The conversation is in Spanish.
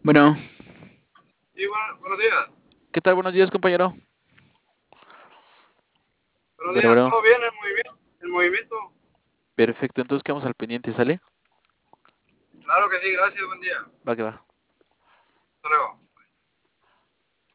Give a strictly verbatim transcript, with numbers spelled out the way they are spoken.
Bueno, Sí, bueno, buenos días. ¿qué tal? Buenos días, compañero. Buenos Bueno, días, bueno, ¿todo bien el movimiento? ¿El movimiento? perfecto. Entonces quedamos al pendiente, ¿sale? Claro que sí, gracias, buen día. Va que va. Hasta luego.